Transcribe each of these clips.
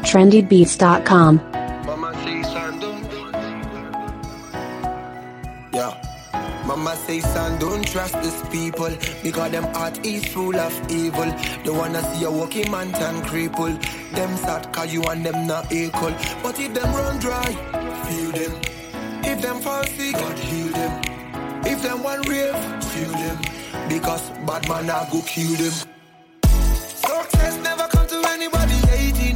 trendybeats.com. Mama say son yeah. Mama say son don't trust these people because them heart is full of evil. They wanna see a walking man turn cripple. Them sad cause you and them not equal. But if them run dry, feel them. If them fall sick, God heal them. If them one rave, feel them. Because bad man I go kill them. Success never come to anybody hating.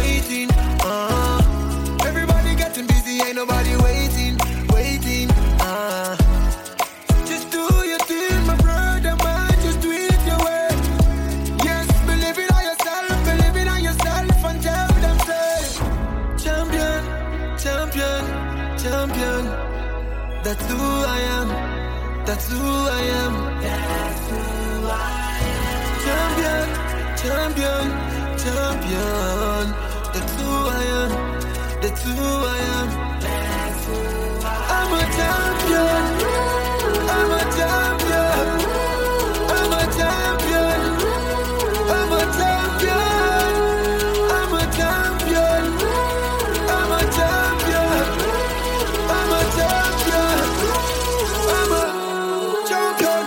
Everybody getting busy, ain't nobody waiting. Just do your thing, my brother, man. Just do it your way. Yes, believe it on yourself, and tell them say, champion. That's who I am. That's who I am. Champion. That's who I am. I'm a champion. I'm a champion. I'm a champion. I'm a champion. I'm a champion. I'm a champion. I'm a champion. I'm a champion.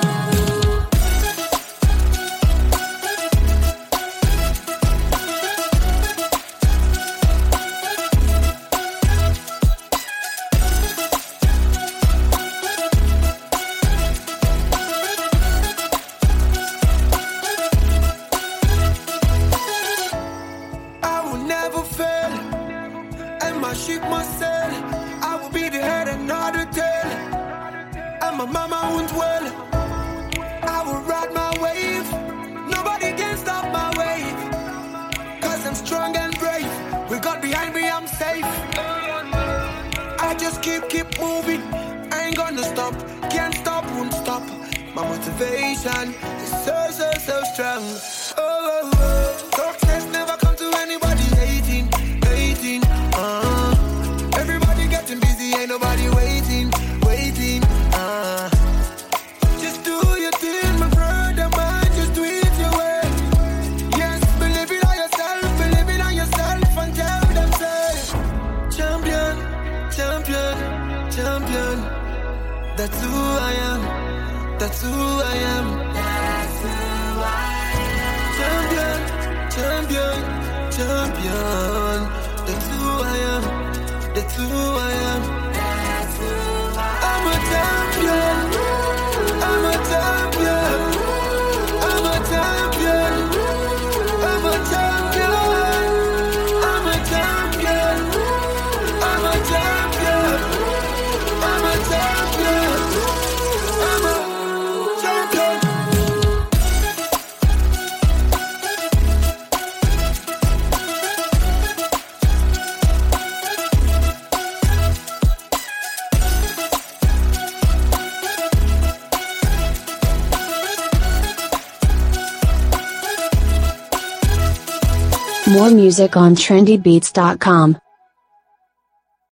Ship must sail. I will be the head and not the tail. And my mama won't well. I will ride my wave. Nobody can stop my wave. Cause I'm strong and brave. With God behind me, I'm safe. I just keep moving. I ain't gonna stop. Can't stop, won't stop. My motivation is so strong. Success never come to anybody hating. Everybody getting busy, ain't nobody waiting. Just do your thing, my brother, man. Just do it your way. Yes, believe it on yourself, and tell them say, champion. That's who I am. That's who I am. Champion. That's who I am. That's who I am. I'm a champion. I'm a champion. I'm a champion. I'm a champion. I'm a champion. I'm a champion. I'm a champion. I'm a champion. More music on trendybeats.com.